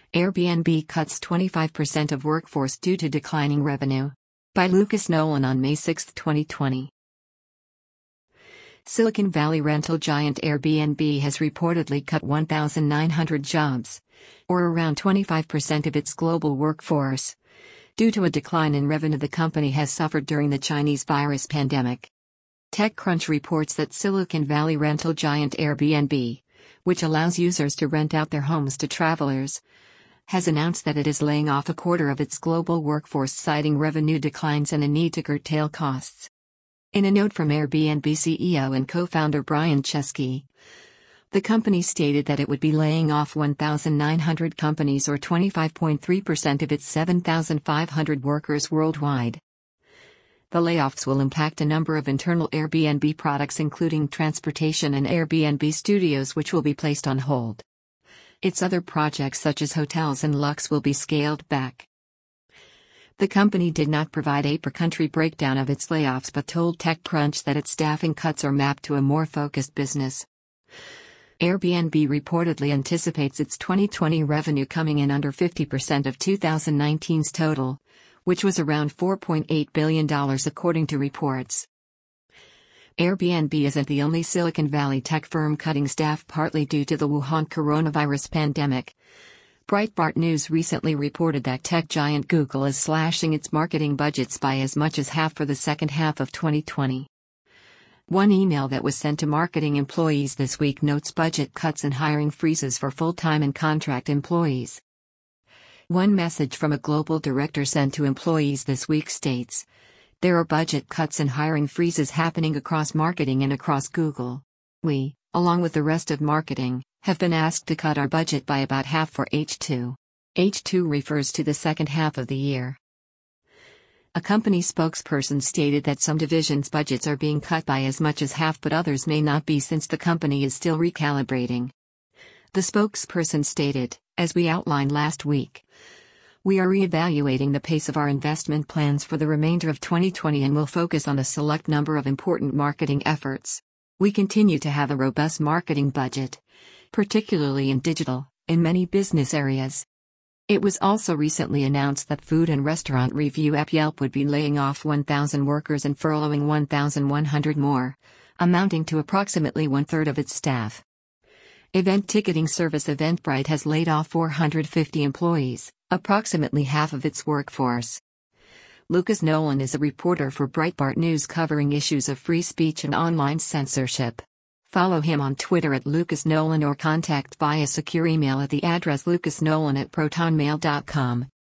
Airbnb cuts 25% of workforce due to declining revenue. By Lucas Nolan on May 6, 2020. Silicon Valley rental giant Airbnb has reportedly cut 1,900 jobs, or around 25% of its global workforce, due to a decline in revenue the company has suffered during the Chinese virus pandemic. TechCrunch reports that Silicon Valley rental giant Airbnb, which allows users to rent out their homes to travelers, has announced that it is laying off a quarter of its global workforce, citing revenue declines and a need to curtail costs. In a note from Airbnb CEO and co-founder Brian Chesky, the company stated that it would be laying off 1,900 companies or 25.3% of its 7,500 workers worldwide. The layoffs will impact a number of internal Airbnb products, including transportation and Airbnb Studios, which will be placed on hold. Its other projects such as hotels and Lux will be scaled back. The company did not provide a per-country breakdown of its layoffs but told TechCrunch that its staffing cuts are mapped to a more focused business. Airbnb reportedly anticipates its 2020 revenue coming in under 50% of 2019's total, which was around $4.8 billion according to reports. Airbnb isn't the only Silicon Valley tech firm cutting staff partly due to the Wuhan coronavirus pandemic. Breitbart News recently reported that tech giant Google is slashing its marketing budgets by as much as half for the second half of 2020. One email that was sent to marketing employees this week notes budget cuts and hiring freezes for full-time and contract employees. One message from a global director sent to employees this week states, "There are budget cuts and hiring freezes happening across marketing and across Google. We, along with the rest of marketing, have been asked to cut our budget by about half for H2. H2 refers to the second half of the year." A company spokesperson stated that some divisions' budgets are being cut by as much as half, but others may not be since the company is still recalibrating. The spokesperson stated, "As we outlined last week, we are reevaluating the pace of our investment plans for the remainder of 2020 and will focus on a select number of important marketing efforts. We continue to have a robust marketing budget, particularly in digital, in many business areas." It was also recently announced that food and restaurant review app Yelp would be laying off 1,000 workers and furloughing 1,100 more, amounting to approximately one-third of its staff. Event ticketing service Eventbrite has laid off 450 employees, approximately half of its workforce. Lucas Nolan is a reporter for Breitbart News covering issues of free speech and online censorship. Follow him on Twitter at Lucas Nolan or contact via secure email at the address lucasnolan@protonmail.com.